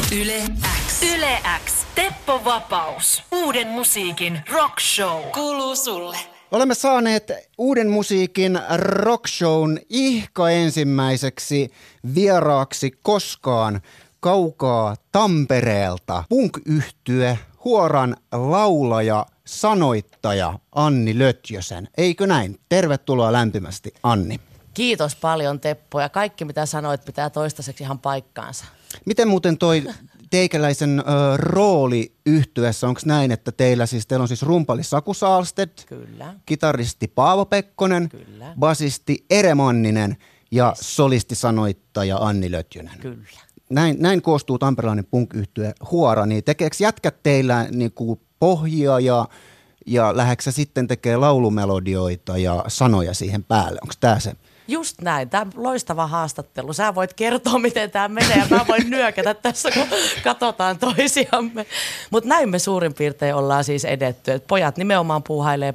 Yle X. Yle X. Teppo Vapaus. Uuden musiikin rock show. Kuuluu sulle. Olemme saaneet uuden musiikin rockshown ihka ensimmäiseksi vieraaksi koskaan kaukaa Tampereelta. Punk-yhtye, Huoran laulaja, sanoittaja Anni Lötjösen. Eikö näin? Tervetuloa lämpimästi, Anni. Kiitos paljon, Teppo, ja kaikki mitä sanoit pitää toistaiseksi ihan paikkaansa. Miten muuten toi teikäläisen rooli yhtyessä, onko näin, että teillä on siis rumpali Saku Saalstedt, Kyllä. kitaristi Paavo Pekkonen, Kyllä. basisti Ere Manninen ja solistisanoittaja Anni Lötjönen. Kyllä. Näin koostuu tamperelainen punk-yhtye Huora, niin tekeekö jätkät teillä niinku pohjia ja lähdetkö sitten tekee laulumelodioita ja sanoja siihen päälle? Onko tämä se? Just näin. Tämä on loistava haastattelu. Sä voit kertoa, miten tämä menee, ja mä voin nyökätä tässä, kun katsotaan toisiamme. Mutta näin me suurin piirtein ollaan siis edetty. Et pojat nimenomaan puuhailee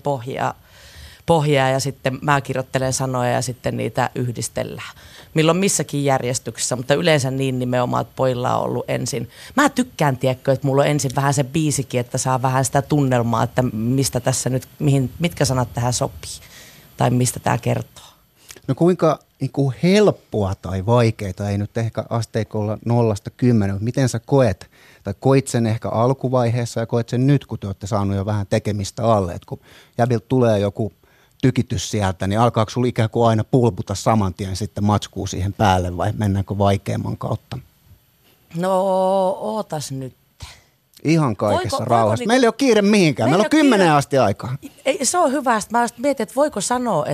pohjaa ja sitten mä kirjoittelen sanoja ja sitten niitä yhdistellään. Milloin missäkin järjestyksessä, mutta yleensä niin nimenomaan, että pojilla on ollut ensin. Mä tykkään, tiedätkö, että mulla on ensin vähän se biisikin, että saa vähän sitä tunnelmaa, että mistä tässä nyt, mitkä sanat tähän sopii tai mistä tämä kertoo. No kuinka helppoa tai vaikeaa, ei nyt ehkä asteikolla 0–10, mutta miten sä koet, tai koit sen ehkä alkuvaiheessa ja koet sen nyt, kun te olette saanut jo vähän tekemistä alle, että kun jäbiltä tulee joku tykitys sieltä, niin alkaako sulla ikään kuin aina pulputa saman tien sitten matskuu siihen päälle vai mennäänkö vaikeamman kautta? No, ootas nyt. Ihan kaikessa rauhassa. Meillä ei ole kiire mihinkään. Meillä on 10 asti aikaa. Ei, se on hyvä. Mä mietin, että voiko sanoa,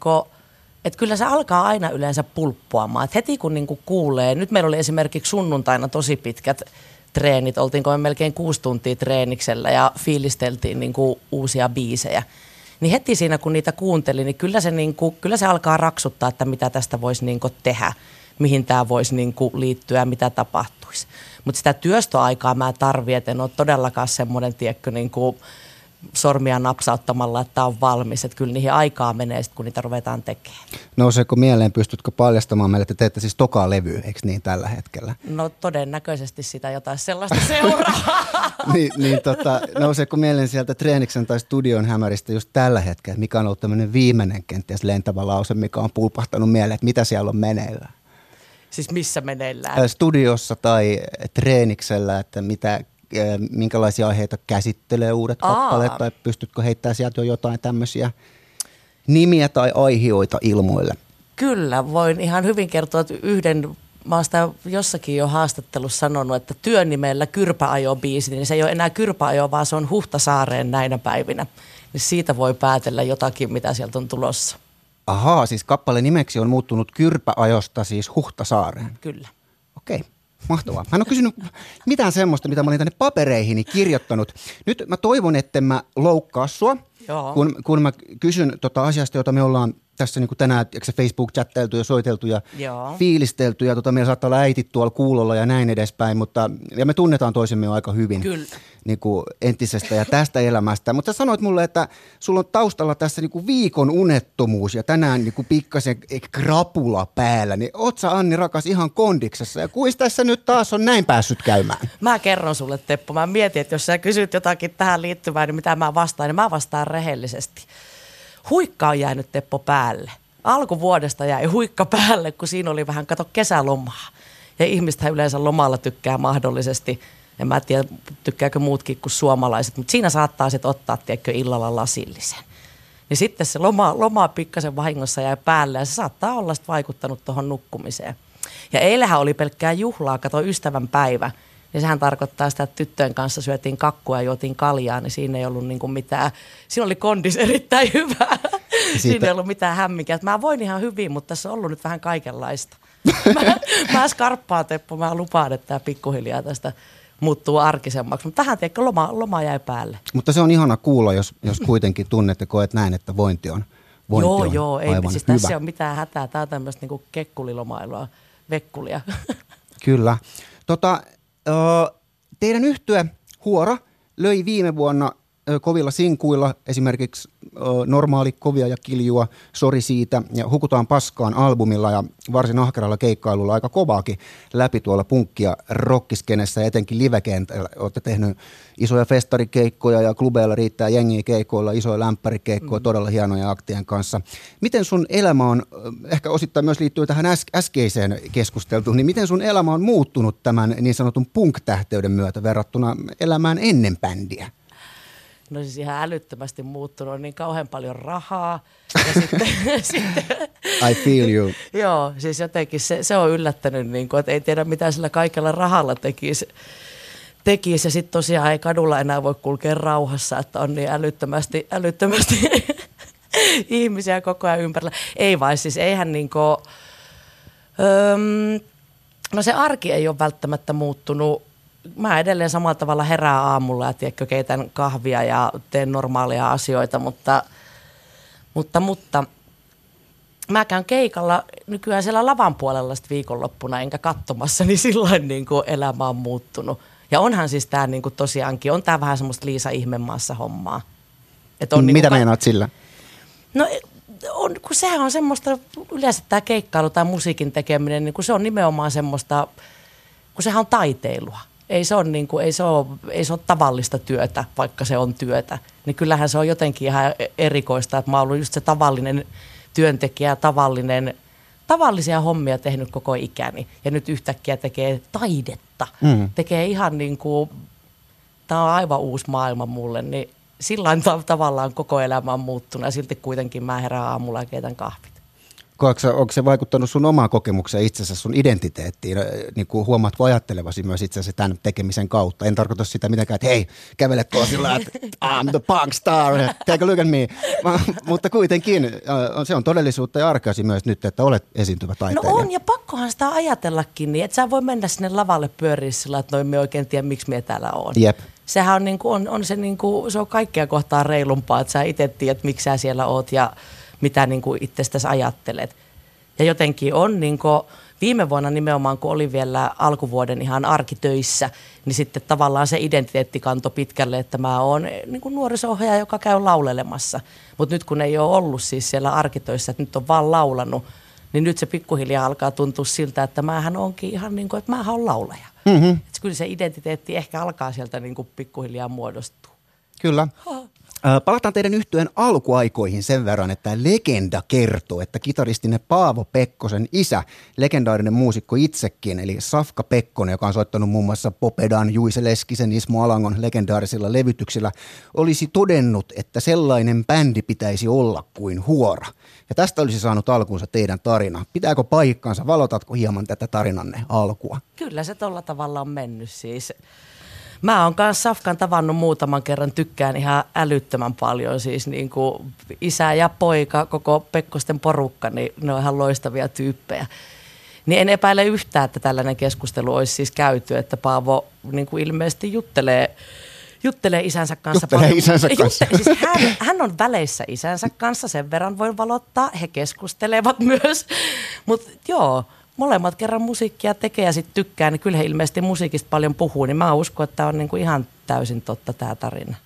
että kyllä se alkaa aina yleensä pulppuamaan. Että heti kun kuulee, nyt meillä oli esimerkiksi sunnuntaina tosi pitkät treenit, oltiinko me melkein 6 tuntia treeniksellä ja fiilisteltiin uusia biisejä. Niin heti siinä kun niitä kuuntelin, niin kyllä se alkaa raksuttaa, että mitä tästä voisi tehdä, mihin tämä voisi liittyä, mitä tapahtuisi. Mutta sitä työstöaikaa mä tarvitsen, että en ole todellakaan semmoinen, tiedätkö, sormia napsauttamalla, että tämä on valmis. Että kyllä niihin aikaa menee sitten, kun niitä ruvetaan tekemään. Nouseeko mieleen, pystytkö paljastamaan meille, että teette siis tokaa levyä, eikö niin tällä hetkellä? No todennäköisesti sitä jotain sellaista seuraa. Nouseeko mieleen sieltä treeniksen tai studion hämäristä just tällä hetkellä, mikä on ollut tämmöinen viimeinen kenties lentävä lause, mikä on pulpahtanut mieleen, että mitä siellä on meneillään? Siis missä meneillään? Studiossa tai treeniksellä, että minkälaisia aiheita käsittelee uudet kappaleet, tai pystytkö heittämään sieltä jo jotain tämmöisiä nimiä tai aihioita ilmoille? Kyllä, voin ihan hyvin kertoa, että mä oon sitä jossakin jo haastattelussa sanonut, että työnimellä Kyrpäajo-biisi, niin se ei ole enää Kyrpäajo, vaan se on Huhtasaareen näinä päivinä. Niin siitä voi päätellä jotakin, mitä sieltä on tulossa. Ahaa, siis kappale nimeksi on muuttunut Kyrpäajosta siis Huhtasaareen. Kyllä. Okei. Mahtavaa. Mä en ole kysynyt mitään semmoista, mitä mä olin tänne papereihini kirjoittanut. Nyt mä toivon, että mä loukkaa sua, kun mä kysyn asiasta, jota me ollaan tässä tänään Facebook-chattailtu ja soiteltu ja fiilistelty ja meillä saattaa olla äitit tuolla kuulolla ja näin edespäin, ja me tunnetaan toisemme jo aika hyvin entisestä ja tästä elämästä. Mutta sä sanoit mulle, että sulla on taustalla tässä viikon unettomuus ja tänään pikkasen krapula päällä, niin oot sä, Anni rakas, ihan kondiksessa ja kuis tässä nyt taas on näin päässyt käymään? Mä kerron sulle, Teppo, mä mietin, että jos sä kysyt jotakin tähän liittyvää, niin mitä mä vastaan, niin mä vastaan rehellisesti. Huikka on jäänyt, Teppo, päälle. Alkuvuodesta jäi huikka päälle, kun siinä oli vähän, kesälomaa. Ja ihmistähän yleensä lomalla tykkää mahdollisesti, en mä tiedä, tykkääkö muutkin kuin suomalaiset, mutta siinä saattaa sitten ottaa, tiedätkö, illalla lasillisen. Niin sitten se loma pikkasen vahingossa jäi päälle ja se saattaa olla vaikuttanut tuohon nukkumiseen. Ja eilähän oli pelkkää juhlaa, kato ystävän päivä. Ja sehän tarkoittaa sitä, että tyttöjen kanssa syötiin kakkua ja juotiin kaljaa, niin siinä ei ollut mitään, siinä oli kondis erittäin hyvä. Siinä ei ollut mitään hämminkiä. Mä voin ihan hyvin, mutta tässä on ollut nyt vähän kaikenlaista. Mä skarppaan, Teppo, mä lupaan, että tämä pikkuhiljaa tästä muuttuu arkisemmaksi. Mutta vähän, tiedätkö, loma jäi päälle. Mutta se on ihana kuulla, jos kuitenkin tunnet ja koet näin, että vointi on ei, aivan siis hyvä. Tässä ei ole mitään hätää. Tämä on tämmöistä kekkulilomailua, vekkulia. Kyllä. Teidän yhtye Huora löi viime vuonna kovilla sinkuilla, esimerkiksi Normaali, Kovia ja Kiljua, Sori siitä ja Hukutaan paskaan albumilla ja varsin ahkeralla keikkailulla aika kovaakin läpi tuolla punkki- ja rockiskenessä ja etenkin livekentällä. Olette tehnyt isoja festarikeikkoja ja klubeilla riittää jengiä keikoilla, isoja lämpärikeikkoja, todella hienoja aktien kanssa. Miten sun elämä on, ehkä osittain myös liittyy tähän äskeiseen keskusteltuun, niin miten sun elämä on muuttunut tämän niin sanotun punk-tähteyden myötä verrattuna elämään ennen bändiä? No siis ihan älyttömästi muuttunut, on niin kauhean paljon rahaa. Ja sitten I feel you. Joo, siis jotenkin se on yllättänyt, niin kuin, että ei tiedä mitä sillä kaikella rahalla tekisi. Ja sitten tosiaan ei kadulla enää voi kulkea rauhassa, että on niin älyttömästi ihmisiä koko ajan ympärillä. Ei vai siis eihän niin kuin, no se arki ei ole välttämättä muuttunut. Mä edelleen samalla tavalla herään aamulla ja tiedätkö, keitän kahvia ja teen normaalia asioita, mutta mä käyn keikalla nykyään siellä lavan puolella sit viikonloppuna enkä katsomassa, niin sillain niin kuin elämä on muuttunut. Ja onhan siis tää niin kuin tosiaankin, on tää vähän semmoista Liisa Ihmemaassa hommaa. On mitä meinaat sillä? No kun sehän on semmoista, yleensä tää keikkailu tai musiikin tekeminen, niin kun se on nimenomaan semmoista, kun sehän on taiteilua. Ei se ole tavallista työtä, vaikka se on työtä. Niin kyllähän se on jotenkin ihan erikoista, että mä oon ollut just se tavallinen työntekijä, tavallisia hommia tehnyt koko ikäni. Ja nyt yhtäkkiä tekee taidetta. Tekee ihan niin kuin, tää on aivan uusi maailma mulle, niin sillain tavallaan koko elämä on muuttunut ja silti kuitenkin mä herään aamulla ja keitän kahvit. Onko se vaikuttanut sun omaan kokemukseen itse asiassa sun identiteettiin? Niin kuin huomaatko ajattelevasi myös itse asiassa tämän tekemisen kautta? En tarkoita sitä mitenkään, että hei, kävele tuolla sillä, että I'm the punk star, take a look at me. Mutta kuitenkin se on todellisuutta ja arkeasi myös nyt, että olet esiintyvä taiteilija. No on, ja pakkohan sitä ajatellakin niin, että sä voi mennä sinne lavalle pyöriä sillä, että noin me oikein tiedä, miksi me täällä on. Jep. Sehän on, niin kuin, se on kaikkea kohtaa reilumpaa, että sä itse tiedät, miksi sä siellä oot ja mitä niin kuin itsestäsi ajattelet. Ja jotenkin on niin kuin viime vuonna nimenomaan, kun oli vielä alkuvuoden ihan arkitöissä, niin sitten tavallaan se identiteetti kantoi pitkälle, että mä oon niin kuin nuoriso-ohjaaja, joka käy laulelemassa. Mutta nyt kun ei ole ollut siis siellä arkitöissä, että nyt on vaan laulanut, niin nyt se pikkuhiljaa alkaa tuntua siltä, että mähän onkin ihan niin kuin, että mähän on laulaja. Mm-hmm. Että kyllä se identiteetti ehkä alkaa sieltä niin kuin pikkuhiljaa muodostua. Kyllä. Palataan teidän yhtyeen alkuaikoihin sen verran, että legenda kertoo, että kitaristinne Paavo Pekkosen isä, legendaarinen muusikko itsekin, eli Safka Pekkonen, joka on soittanut muun muassa Popedan, Juise Leskisen, Ismo Alangon legendaarisilla levytyksillä, olisi todennut, että sellainen bändi pitäisi olla kuin Huora. Ja tästä olisi saanut alkuunsa teidän tarina. Pitääkö paikkansa? Valotatko hieman tätä tarinanne alkua? Kyllä se tolla tavalla on mennyt siis. Mä oon kanssa Safkan tavannut muutaman kerran, tykkään ihan älyttömän paljon, siis niin kuin isä ja poika, koko Pekkosten porukka, niin ne on ihan loistavia tyyppejä. Niin en epäile yhtään, että tällainen keskustelu olisi siis käyty, että Paavo niin kuin ilmeisesti juttelee isänsä kanssa. Siis hän on väleissä isänsä kanssa, sen verran voi valottaa, he keskustelevat myös, mutta joo. Molemmat kerran musiikkia tekee ja sitten tykkää, niin kyllä he ilmeisesti musiikista paljon puhuu, niin mä uskon, että tämä on niinku ihan täysin totta tämä tarina.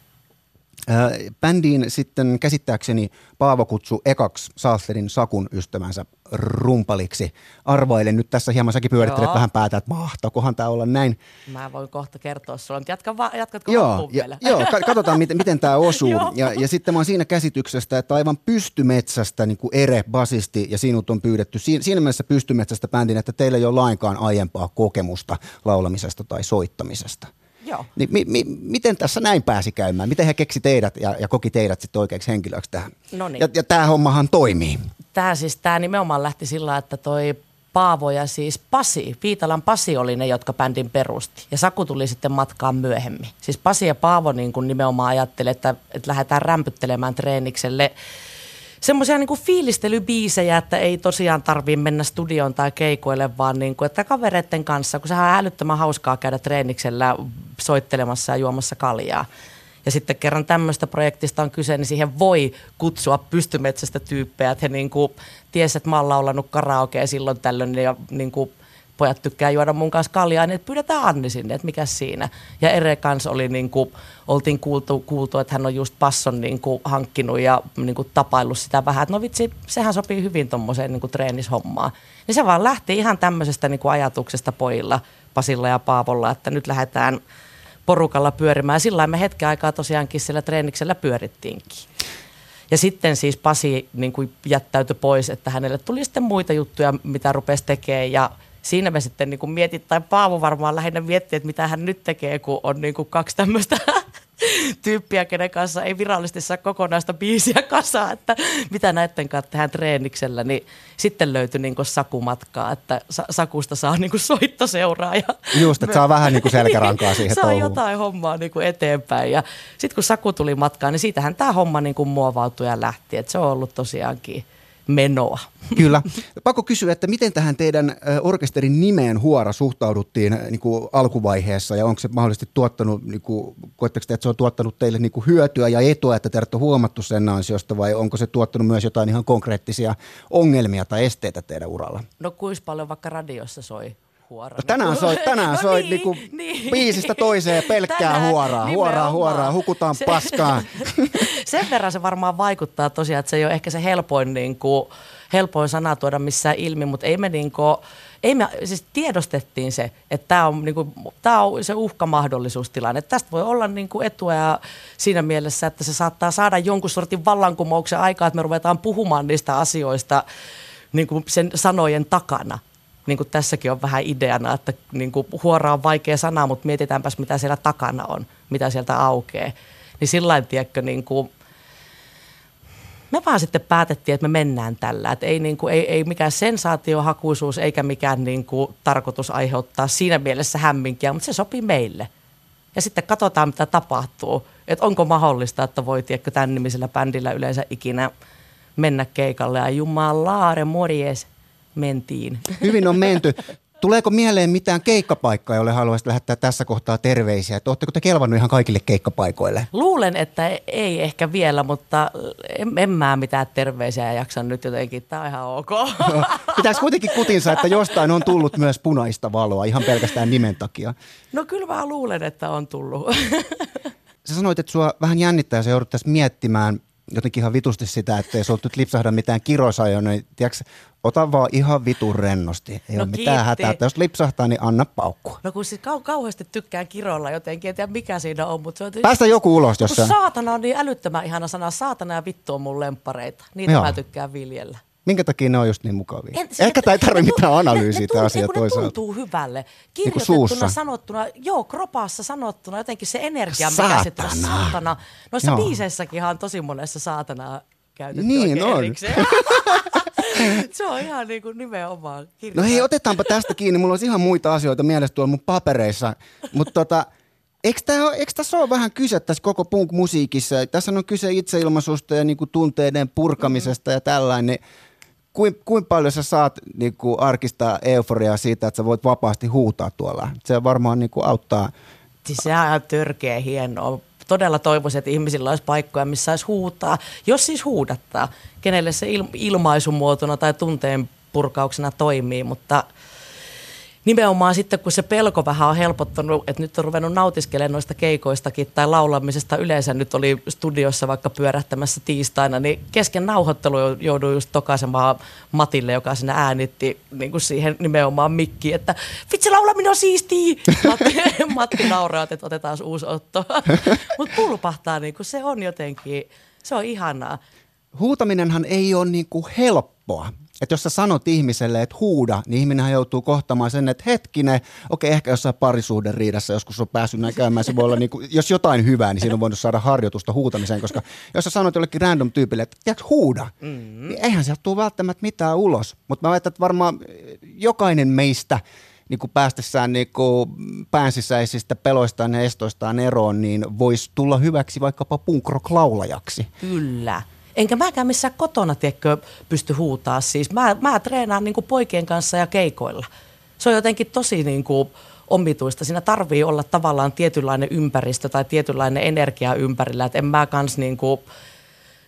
Bändiin sitten käsittääkseni Paavo kutsui ekaksi Salsterin Sakun ystävänsä rumpaliksi. Arvailen nyt tässä hieman, säkin pyörittelet vähän päätä, että mahtakohan tämä olla näin. Mä voin kohta kertoa sulle, mutta jatkatko loppuun vielä? Joo, katsotaan miten tämä osuu. ja sitten mä oon siinä käsityksestä, että aivan pystymetsästä niin kuin Ere, basisti ja sinut on pyydetty siinä mielessä pystymetsästä bändin, että teillä ei ole lainkaan aiempaa kokemusta laulamisesta tai soittamisesta. Joo. Niin, miten tässä näin pääsi käymään? Miten he keksi teidät ja koki teidät sitten oikeaksi henkilöksi tähän? Noniin. Ja tämä hommahan toimii. Tämä nimenomaan lähti sillä, että toi Paavo ja siis Pasi, Viitalan Pasi oli ne, jotka bändin perusti. Ja Saku tuli sitten matkaan myöhemmin. Siis Pasi ja Paavo niin kuin nimenomaan ajatteli, että lähdetään rämpyttelemään treenikselle semmoisia niin kuin fiilistelybiisejä, että ei tosiaan tarvitse mennä studioon tai keikoille, vaan niin kuin, että kavereiden kanssa, kun sehän on älyttömän hauskaa käydä treeniksellä soittelemassa ja juomassa kaljaa. Ja sitten kerran tämmöistä projektista on kyse, niin siihen voi kutsua pystymetsästä tyyppejä, että he niin kuin tiesi, että mä oon laulanut karaokea silloin tällöin ja niin kuin pojat tykkää juoda mun kanssa kaljaa, niin pyydetään Anni sinne, että mikäs siinä. Ja Ere kanssa oli oltiin kuultu, että hän on just passon hankkinut ja tapaillut sitä vähän, että no vitsi, sehän sopii hyvin tommoseen treenishommaan. Niin se vaan lähti ihan tämmöisestä ajatuksesta pojilla, Pasilla ja Paavolla, että nyt lähdetään porukalla pyörimään. Sillä me hetken aikaa tosiaankin sillä treeniksellä pyörittiinkin. Ja sitten siis Pasi jättäytyi pois, että hänelle tuli sitten muita juttuja, mitä rupesi tekemään. Ja siinä me sitten mietit, tai Paavo varmaan lähinnä mietti, että mitä hän nyt tekee, kun on kaksi tämmöistä tyyppiä, kenen kanssa ei virallisesti saa kokonaista biisiä kasaan, että mitä näiden kanssa tehdään treeniksellä, niin sitten löytyi Saku-matkaa, että Sakusta saa soittoseuraa. Just, että saa vähän selkärankaa siihen saa touhuun. Jotain hommaa eteenpäin. Ja sitten kun Saku tuli matkaan, niin siitähän tämä homma muovautui ja lähti, että se on ollut tosiaankin menoa. Kyllä. Pakko kysyä, että miten tähän teidän orkesterin nimeen Huora suhtauduttiin alkuvaiheessa ja onko se mahdollisesti tuottanut, koetteko te, että se on tuottanut teille hyötyä ja etua, että te olette huomattu sen ansiosta vai onko se tuottanut myös jotain ihan konkreettisia ongelmia tai esteitä teidän uralla? No kuinka paljon vaikka radiossa soi Huora? No, tänään soi biisistä toiseen pelkkää huoraa, hukutaan paskaan. Sen verran se varmaan vaikuttaa tosiaan, että se ei ole ehkä se helpoin sana tuoda missään ilmi, mutta ei me siis tiedostettiin se, että tämä on se uhkamahdollisuustilanne. Tästä voi olla etua ja siinä mielessä, että se saattaa saada jonkun sortin vallankumouksen aikaa, että me ruvetaan puhumaan niistä asioista sen sanojen takana. Niin kuin tässäkin on vähän ideana, että huora on vaikea sana, mutta mietitäänpäs mitä siellä takana on, mitä sieltä aukeaa. Niin sillain, tiedätkö, me vaan sitten päätettiin, että me mennään tällä. Että ei mikään sensaatiohakuisuus eikä mikään tarkoitus aiheuttaa siinä mielessä hämminkiä, mutta se sopii meille. Ja sitten katsotaan, mitä tapahtuu. Että onko mahdollista, että voi, tiedätkö, tämän nimisellä bändillä yleensä ikinä mennä keikalle. Ja jumalaare, morjes. Mentiin. Hyvin on menty. Tuleeko mieleen mitään keikkapaikkaa, jolle haluaisit lähettää tässä kohtaa terveisiä? Että ootteko te kelvannut ihan kaikille keikkapaikoille? Luulen, että ei ehkä vielä, mutta en mä mitään terveisiä jaksa nyt jotenkin. Tämä on ihan ok. No, pitäisi kuitenkin kutinsa, että jostain on tullut myös punaista valoa ihan pelkästään nimen takia. No kyllä mä luulen, että on tullut. Sä sanoit, että sua vähän jännittää ja sä jouduttaisiin miettimään jotenkin ihan vitusti sitä, että ei sulta nyt lipsahda mitään kirosajoja, niin tiedätkö, ota vaan ihan vitun rennosti. Ei ole mitään hätää, että jos lipsahtaa, niin anna paukkua. No kun siis kauheasti tykkään kiroilla jotenkin, en tiedä mikä siinä on, mutta se on... Päästä joku ulos jossain. Saatana on niin älyttömän ihana sana. Saatana ja vittu on mun lemppareita. Niitä mä tykkään viljellä. Minkä takia ne on just niin mukavia? Ehkä tämä ei tarvitse mitään analyysiä tämä asia toisaalta. Ne tuntuu hyvälle. Kirjoitettuna, sanottuna, kropassa sanottuna, jotenkin se energia, mikä se tuossa saatana. Noissa biiseissäkin on tosi monessa saatanaa käytetty niin on. Se on ihan nimenomaan kirjoittaa. No hei, otetaanpa tästä kiinni. Mulla olisi ihan muita asioita mielessä tuolla mun papereissa. Mutta eikö tässä ole vähän kyse tässä koko punk-musiikissa? Tässä on kyse itseilmaisusta ja tunteiden purkamisesta ja tällainen. Kuinka paljon sä saat arkistaa euforiaa siitä, että sä voit vapaasti huutaa tuolla? Se varmaan auttaa. Siis se on ihan törkeä hienoa. Todella toivoisin, että ihmisillä olisi paikkoja, missä saisi huutaa. Jos siis huudattaa, kenelle se ilmaisumuotona tai tunteen purkauksena toimii, mutta nimenomaan sitten, kun se pelko vähän on helpottanut, että nyt on ruvennut nautiskelemaan noista keikoistakin tai laulamisesta yleensä, nyt oli studiossa vaikka pyörähtämässä tiistaina, niin kesken nauhoittelu jouduin just tokaisemaan Matille, joka sinne äänitti siihen nimenomaan mikkiin, että vitsi, laulaminen on siistiä! Matti nauraa, että otetaan uusi otto. Mutta pulpahtaa, se on jotenkin, se on ihanaa. Huutaminenhan ei ole helppoa. Että jos sä sanot ihmiselle, että huuda, niin ihminenhän joutuu kohtaamaan sen, että hetkinen, okei, ehkä jossain parisuhden riidassa joskus on päässyt näin käymään, se voi olla jos jotain hyvää, niin siinä on voinut saada harjoitusta huutamiseen, koska jos sä sanot jollekin random tyypille, että tiedätkö, huuda, niin eihän sieltä tule välttämättä mitään ulos. Mutta mä väitän, että varmaan jokainen meistä päästessään päänsisäisistä peloistaan ja estoistaan eroon, niin voisi tulla hyväksi vaikkapa punk-rock-laulajaksi. Kyllä. Enkä mäkään missään kotona, tiedätkö, pysty huutaa. Siis mä treenaan poikien kanssa ja keikoilla. Se on jotenkin tosi omituista. Siinä tarvii olla tavallaan tietynlainen ympäristö tai tietynlainen energia ympärillä. Et en mä kans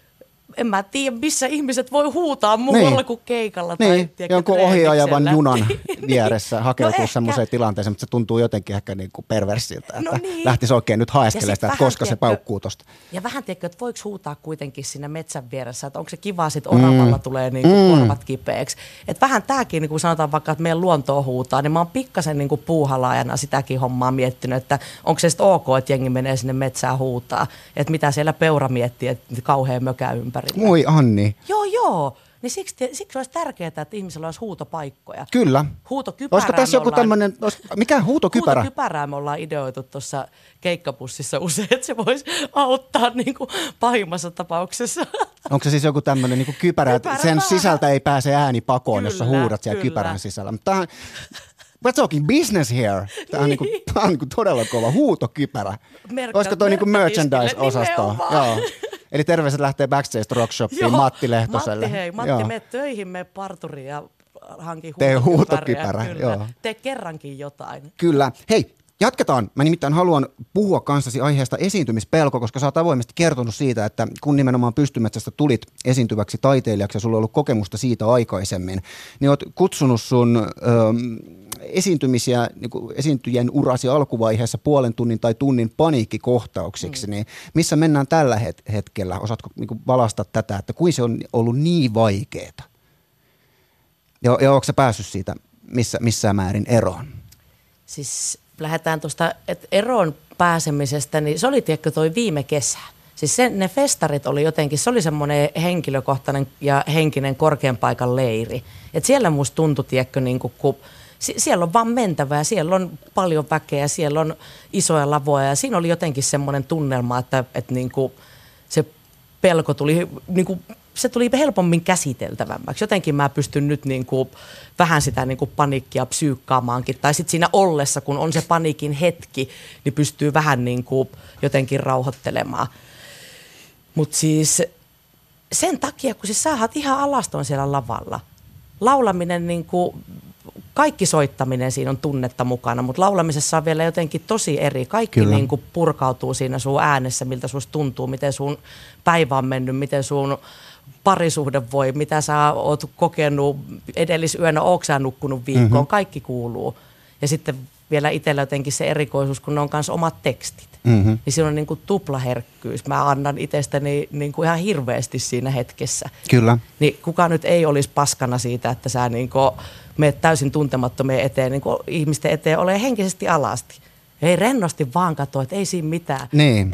en mä tiedä, missä ihmiset voi huutaa muualla kuin keikalla. Tai, tiedätkö, jonkun ohiajavan junan vieressä hakeutua semmoiseen tilanteeseen, mutta se tuntuu jotenkin ehkä niin kuin perversiltä, että lähtisi oikein nyt haeskelemaan sitä, että koska se paukkuu tosta. Ja vähän tiedätkö, että voiko huutaa kuitenkin siinä metsän vieressä, että onko se kiva, sitten oravalla tulee niin kuin korvat kipeäksi. Että vähän tämäkin, niin kuin sanotaan vaikka, että meidän luontoa huutaa, niin mä oon pikkasen niin kuin puuhalaajana sitäkin hommaa miettinyt, että onko se sitten ok, että jengi menee sinne metsään huutaa, että mitä siellä peura miettii, että kauhean mökä ympärillä. Moi Anni. Joo. Niin siksi olisi tärkeää, että ihmisillä olisi huutopaikkoja. Kyllä. Huutokypärää. Olisiko tässä joku tämmöinen, mikä huutokypärä? Huutokypärää me ollaan ideoitu tuossa keikkapussissa usein, että se voisi auttaa niin kuin pahimmassa tapauksessa. Onko se siis joku tämmöinen niin kuin kypärä, että sen sisältä ei pääse ääni pakoon, jos sä huudat siellä kypärän sisällä. Mutta we're talking business here. Tämä on, niin kuin todella kova huutokypärä. Olisiko toi niin kuin merchandise-osastoa? Joo. Eli terveiset lähtee Backstage Rock Shopiin Matti Lehtoselle. Matti, mene töihin, mene parturiin ja hanki huutokypärä. Joo. Tee kerrankin jotain. Kyllä. Hei, jatketaan. Mä nimittäin haluan puhua kanssasi aiheesta esiintymispelko, koska sä oot avoimesti kertonut siitä, että kun nimenomaan Pystymetsästä tulit esiintyväksi taiteilijaksi ja sulla on ollut kokemusta siitä aikaisemmin, niin oot kutsunut sun esiintymisiä, niin kuin esiintyjien urasi alkuvaiheessa puolen tunnin tai tunnin paniikkikohtauksiksi, niin missä mennään tällä hetkellä? Osaatko niin kuin valastaa tätä, että kuin se on ollut niin vaikeaa? Ja onko sä päässyt siitä missään määrin eroon? Siis lähdetään tuosta eroon pääsemisestä, niin se oli tiedätkö toi viime kesä. Siis ne festarit oli jotenkin, se oli semmoinen henkilökohtainen ja henkinen korkean paikan leiri. Et siellä musta tuntui, tiedätkö, niin kun siellä on vaan mentävää, siellä on paljon väkeä, siellä on isoja lavoja ja siinä oli jotenkin semmoinen tunnelma, että niin kuin se pelko tuli, niin kuin, se tuli helpommin käsiteltävämmäksi. Jotenkin mä pystyn nyt niin kuin vähän sitä niin kuin paniikkia psyykkaamaankin. Tai sitten siinä ollessa, kun on se paniikin hetki, niin pystyy vähän niin kuin jotenkin rauhoittelemaan. Mutta siis sen takia, kun siis sä oot ihan alaston siellä lavalla. Laulaminen niin kuin kaikki soittaminen siinä on tunnetta mukana, mutta laulamisessa on vielä jotenkin tosi eri. Kaikki niin kuin purkautuu siinä sun äänessä, miltä susta tuntuu, miten sun päivä on mennyt, miten sun parisuhde voi, mitä sä oot kokenut edellisyönä, ootko sä nukkunut viikkoon, kaikki kuuluu. Ja sitten vielä itsellä jotenkin se erikoisuus, kun ne on myös omat tekstit. Niin siinä on niin kuin tuplaherkkyys. Mä annan itsestäni niin kuin ihan hirveästi siinä hetkessä. Kyllä. Niin kukaan nyt ei olisi paskana siitä, että sä niin kuin meet täysin tuntemattomien eteen, niin kuin ihmisten eteen, ole henkisesti alasti. Ei rennosti vaan katsoa, että ei siinä mitään. Niin.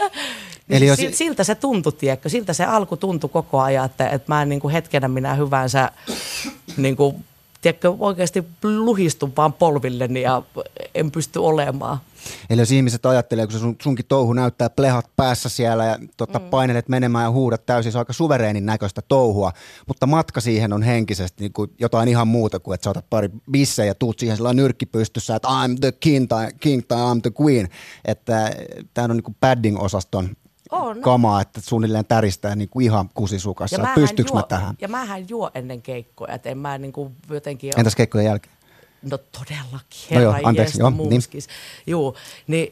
Eli jos siltä se tuntui, tiedätkö? Siltä se alku tuntui koko ajan, että mä en niin kuin hetkenä minä hyvänsä niin kuin, tiedätkö, oikeasti luhistun vaan polvilleni ja en pysty olemaan. Eli jos ihmiset ajattelee, kun se sunkin touhu näyttää plehat päässä siellä ja painelet menemään ja huudat täysin, se on aika suvereenin näköistä touhua, mutta matka siihen on henkisesti niin kuin jotain ihan muuta kuin, että sä otat pari bissejä ja tuut siihen sellainen nyrkki pystyssä, että I'm the king tai I'm the queen. Että tämä on niin kuin padding-osaston kamaa, että suunnilleen täristää niin kuin ihan kusisukassa. Pystyykö mä tähän? Ja mähän juo ennen keikkoja, että en mä niin kuin jotenkin... Entäs keikkojen jälkeen? No todellakin, herra muuskis. Joo, niin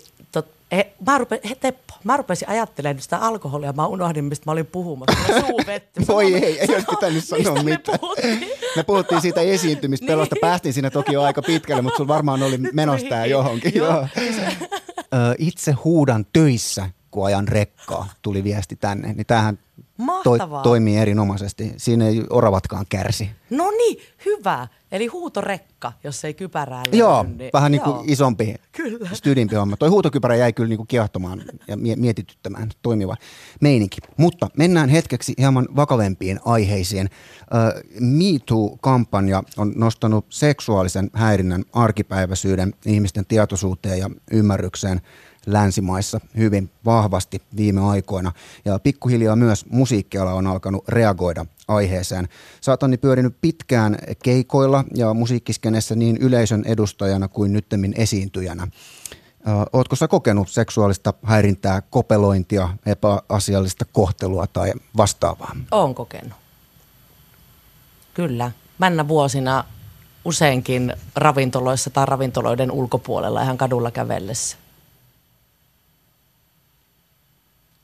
mä rupesin ajattelemaan sitä alkoholia, mä unohdin, mistä mä olin puhumassa. Suu vettä. Voi ei olisi pitänyt sanoa mitään. Me puhuttiin siitä esiintymispelosta, päästiin siinä toki jo aika pitkälle, mutta sulla varmaan oli menossa johonkin. Joo. Itse huudan töissä, kun ajan rekkaa, tuli viesti tänne. Niin tämähän toimii erinomaisesti. Siinä ei oravatkaan kärsi. No niin, hyvä. Eli huutorekka, jos ei kypärää löydy. Joo, vähän niin kuin isompi, stydimpi homma. Toi huutokypärä jäi kyllä niin kuin kiehtomaan ja mietityttämään, toimiva meininki. Mutta mennään hetkeksi hieman vakavempiin aiheisiin. Me Too-kampanja on nostanut seksuaalisen häirinnän arkipäiväisyyden ihmisten tietoisuuteen ja ymmärrykseen länsimaissa hyvin vahvasti viime aikoina. Ja pikkuhiljaa myös musiikkiala on alkanut reagoida aiheeseen. Sä oot, Anni, pyörinyt pitkään keikoilla ja musiikkiskenessä niin yleisön edustajana kuin nyttemmin esiintyjänä. Ootko sä kokenut seksuaalista häirintää, kopelointia, epäasiallista kohtelua tai vastaavaa? Oon kokenut. Kyllä. Männä vuosina useinkin ravintoloissa tai ravintoloiden ulkopuolella ihan kadulla kävellessä.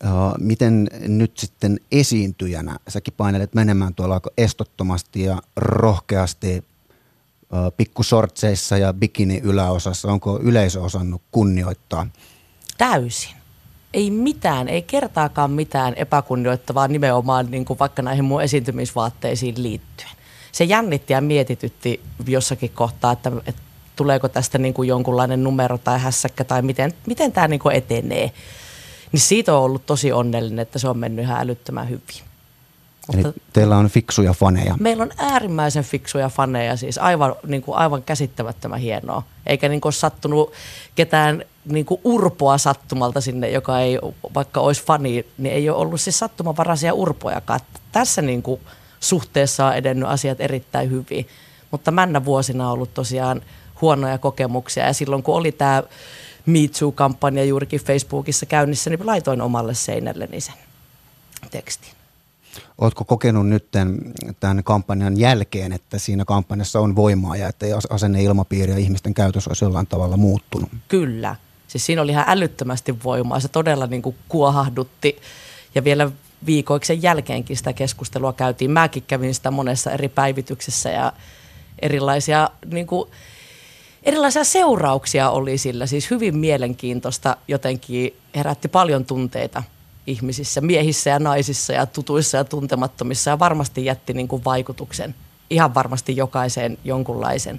Miten nyt sitten esiintyjänä, säkin painelet menemään tuolla aika estottomasti ja rohkeasti pikkusortseissa ja bikini yläosassa, onko yleisö osannut kunnioittaa? Täysin. Ei mitään, ei kertaakaan mitään epäkunnioittavaa nimenomaan niin kuin vaikka näihin mun esiintymisvaatteisiin liittyen. Se jännitti ja mietitytti jossakin kohtaa, että tuleeko tästä niin kuin jonkunlainen numero tai hässäkkä tai miten tämä niin kuin etenee. Niin siitä on ollut tosi onnellinen, että se on mennyt ihan älyttömän hyvin. Eli teillä on fiksuja faneja. Meillä on äärimmäisen fiksuja faneja, siis aivan käsittämättömän hienoa. Eikä niin kuin ole sattunut ketään niin kuin urpoa sattumalta sinne, joka ei, vaikka olisi fani, niin ei ole ollut siis sattumanvaraisia urpojakaan. Tässä niin kuin suhteessa on edennyt asiat erittäin hyvin, mutta männä vuosina on ollut tosiaan huonoja kokemuksia. Ja silloin kun oli tämä Me Too-kampanja juurikin Facebookissa käynnissä, niin laitoin omalle seinälleni sen tekstin. Oletko kokenut nyt tämän kampanjan jälkeen, että siinä kampanjassa on voimaa ja että asenneilmapiiri ja ihmisten käytös olisi jollain tavalla muuttunut? Kyllä. Siis siinä oli ihan älyttömästi voimaa. Se todella niin kuin kuohahdutti ja vielä viikoiksen jälkeenkin sitä keskustelua käytiin. Mäkin kävin sitä monessa eri päivityksessä ja erilaisia seurauksia oli sillä. Siis hyvin mielenkiintoista jotenkin herätti paljon tunteita ihmisissä, miehissä ja naisissa ja tutuissa ja tuntemattomissa ja varmasti jätti niin kuin vaikutuksen. Ihan varmasti jokaiseen jonkunlaisen.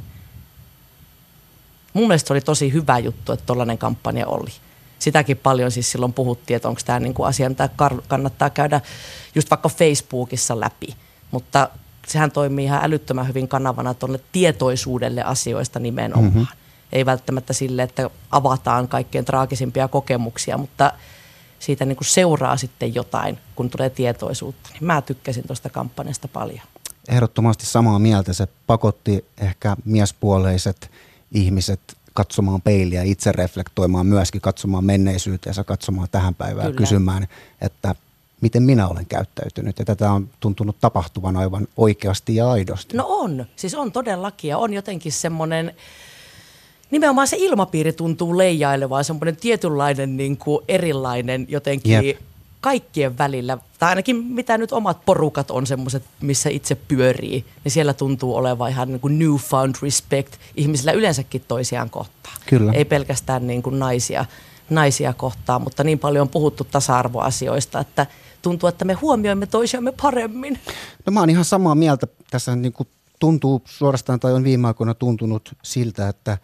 Mun mielestä oli tosi hyvä juttu, että tollainen kampanja oli. Sitäkin paljon siis silloin puhuttiin, että onko tämä niin kuin asia, mitä kannattaa käydä just vaikka Facebookissa läpi. Mutta sehän toimii ihan älyttömän hyvin kanavana tuonne tietoisuudelle asioista nimenomaan. Mm-hmm. Ei välttämättä sille, että avataan kaikkein traagisimpia kokemuksia, mutta siitä niin kuin seuraa sitten jotain, kun tulee tietoisuutta. Niin mä tykkäsin tuosta kampanjasta paljon. Ehdottomasti samaa mieltä. Se pakotti ehkä miespuoleiset ihmiset katsomaan peiliä, itse reflektoimaan myöskin, katsomaan menneisyyteensä, katsomaan tähän päivään ja kysymään, että miten minä olen käyttäytynyt. Ja tätä on tuntunut tapahtuvan aivan oikeasti ja aidosti. No on. Siis on todellakin ja on jotenkin semmoinen, nimenomaan se ilmapiiri tuntuu leijailevaan, semmoinen tietynlainen niin kuin erilainen jotenkin kaikkien välillä. Tai ainakin mitä nyt omat porukat on semmoiset, missä itse pyörii, niin siellä tuntuu olevan ihan niin kuin newfound respect ihmisillä yleensäkin toisiaan kohtaan. Kyllä. Ei pelkästään niin kuin naisia kohtaan, mutta niin paljon on puhuttu tasa-arvoasioista, että tuntuu, että me huomioimme toisiamme paremmin. No mä oon ihan samaa mieltä. Tässä niin kuin tuntuu suorastaan tai on viime aikoina tuntunut siltä, että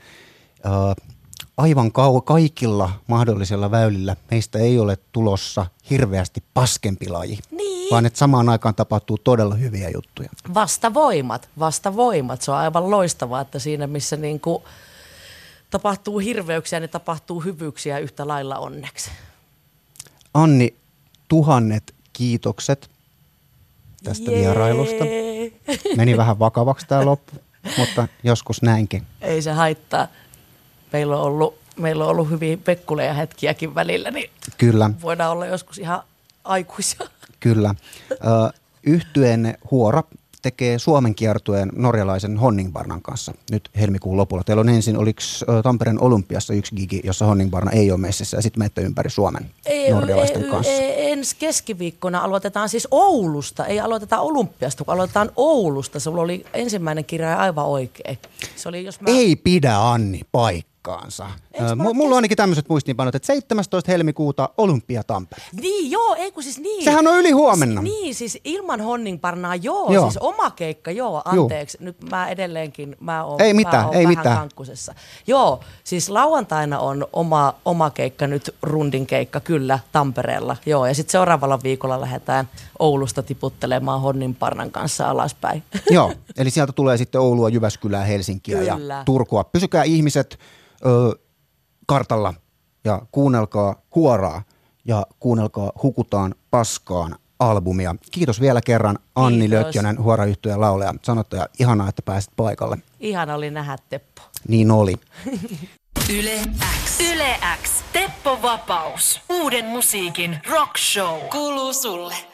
aivan kaikilla mahdollisilla väylillä meistä ei ole tulossa hirveästi paskempi laji, vaan että samaan aikaan tapahtuu todella hyviä juttuja. Vastavoimat. Se on aivan loistavaa, että siinä missä niin kuin tapahtuu hirveyksiä, niin tapahtuu hyvyyksiä yhtä lailla onneksi. Anni, 1000 kiitokset tästä vierailusta. Meni vähän vakavaksi tämä loppu, mutta joskus näinkin. Ei se haittaa. Meillä on ollut hyviä pekkuleja hetkiäkin välillä, niin kyllä. Voidaan olla joskus ihan aikuisia. Kyllä. Yhtyeenne Huora tekee Suomen kiertueen norjalaisen Honningbarnan kanssa nyt helmikuun lopulla. Teillä on ensin, oliko Tampereen Olympiassa yksi gigi, jossa Honningbarna ei ole messissä ja sitten menette ympäri Suomen norjalaisten kanssa? Ensi keskiviikkona aloitetaan siis Oulusta, ei aloiteta Olympiasta, kun aloitetaan Oulusta. Se oli ensimmäinen kirja aivan oikein. Se oli, jos Ei pidä Anni paikkaansa. Mulla on ainakin tämmöiset muistiinpanot, että 17. helmikuuta Olympia Tampere. Niin, joo, ei kun siis niin. Sehän on yli huomenna. Niin, siis ilman Honningbarnaa, joo, siis oma keikka, anteeksi. Nyt mä edelleenkin, mä oon vähän kankkusessa. Joo, siis lauantaina on oma keikka nyt, rundin keikka, kyllä, Tampereella. Joo, ja sitten seuraavalla viikolla lähdetään Oulusta tiputtelemaan Honningbarnan kanssa alaspäin. Joo, eli sieltä tulee sitten Oulua, Jyväskylää, Helsinkiä ja Turkua. Pysykää ihmiset kartalla ja kuunnelkaa Huoraa ja kuunnelkaa Hukutaan paskaan -albumia. Kiitos vielä kerran Anni Lötjönen, Huora-yhtyeen laulaja, sanottaja. Ihanaa, että pääsit paikalle. Ihana oli nähdä, Teppo. Niin oli. Yle X. Yle X. Teppo Vapaus. Uuden musiikin rock show. Kuuluu sulle.